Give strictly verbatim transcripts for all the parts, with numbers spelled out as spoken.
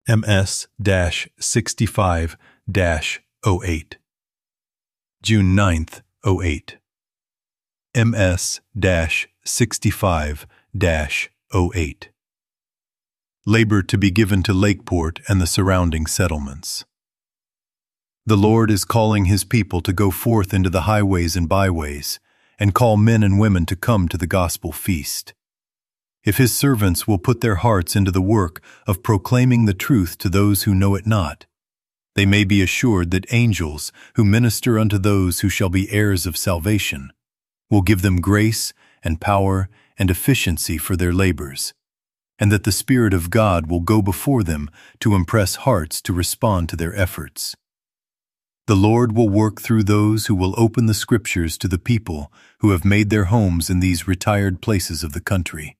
M S sixty-five dash oh eight. June ninth, oh eight. M S sixty-five dash oh eight. Labor to be given to Lakeport and the surrounding settlements. The Lord is calling His people to go forth into the highways and byways, and call men and women to come to the gospel feast. If His servants will put their hearts into the work of proclaiming the truth to those who know it not, they may be assured that angels who minister unto those who shall be heirs of salvation will give them grace and power and efficiency for their labors, and that the Spirit of God will go before them to impress hearts to respond to their efforts. The Lord will work through those who will open the Scriptures to the people who have made their homes in these retired places of the country.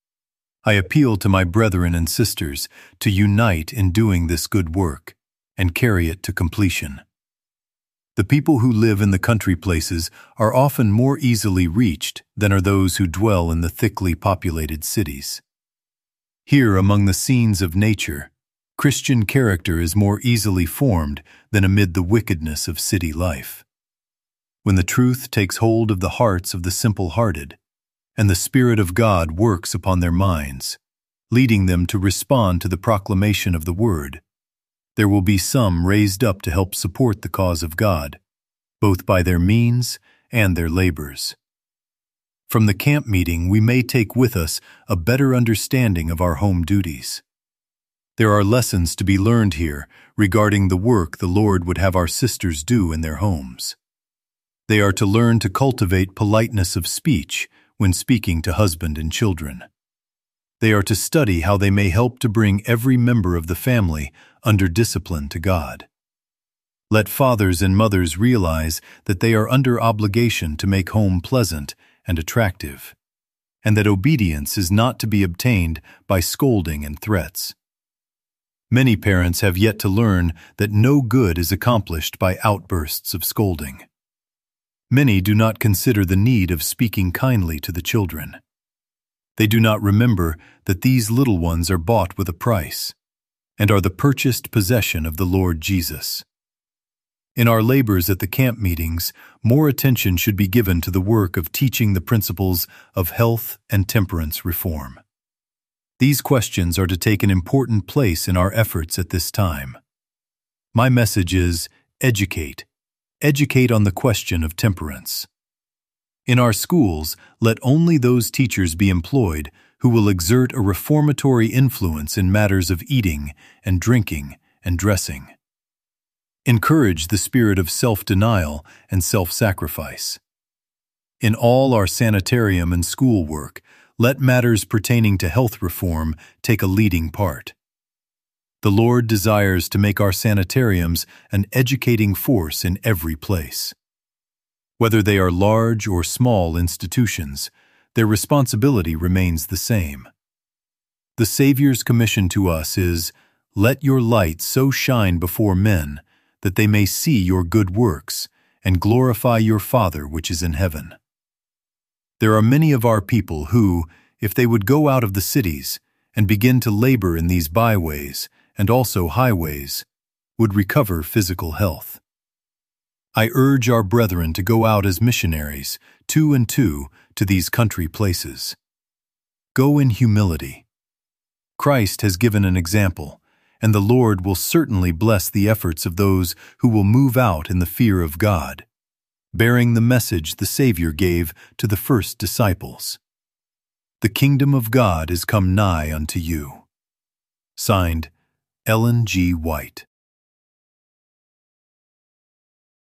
I appeal to my brethren and sisters to unite in doing this good work and carry it to completion. The people who live in the country places are often more easily reached than are those who dwell in the thickly populated cities. Here, among the scenes of nature, Christian character is more easily formed than amid the wickedness of city life. When the truth takes hold of the hearts of the simple-hearted, and the Spirit of God works upon their minds, leading them to respond to the proclamation of the Word, there will be some raised up to help support the cause of God, both by their means and their labors. From the camp meeting, we may take with us a better understanding of our home duties. There are lessons to be learned here regarding the work the Lord would have our sisters do in their homes. They are to learn to cultivate politeness of speech when speaking to husband and children. They are to study how they may help to bring every member of the family under discipline to God. Let fathers and mothers realize that they are under obligation to make home pleasant and attractive, and that obedience is not to be obtained by scolding and threats. Many parents have yet to learn that no good is accomplished by outbursts of scolding. Many do not consider the need of speaking kindly to the children. They do not remember that these little ones are bought with a price, and are the purchased possession of the Lord Jesus. In our labors at the camp meetings, more attention should be given to the work of teaching the principles of health and temperance reform. These questions are to take an important place in our efforts at this time. My message is, educate. Educate on the question of temperance. In our schools, let only those teachers be employed who will exert a reformatory influence in matters of eating and drinking and dressing. Encourage the spirit of self-denial and self-sacrifice. In all our sanitarium and school work, let matters pertaining to health reform take a leading part. The Lord desires to make our sanitariums an educating force in every place. Whether they are large or small institutions, their responsibility remains the same. The Savior's commission to us is, "Let your light so shine before men that they may see your good works and glorify your Father which is in heaven." There are many of our people who, if they would go out of the cities and begin to labor in these byways and also highways, would recover physical health. I urge our brethren to go out as missionaries, two and two, to these country places. Go in humility. Christ has given an example, and the Lord will certainly bless the efforts of those who will move out in the fear of God, bearing the message the Savior gave to the first disciples. The kingdom of God is come nigh unto you. Signed, Ellen G. White.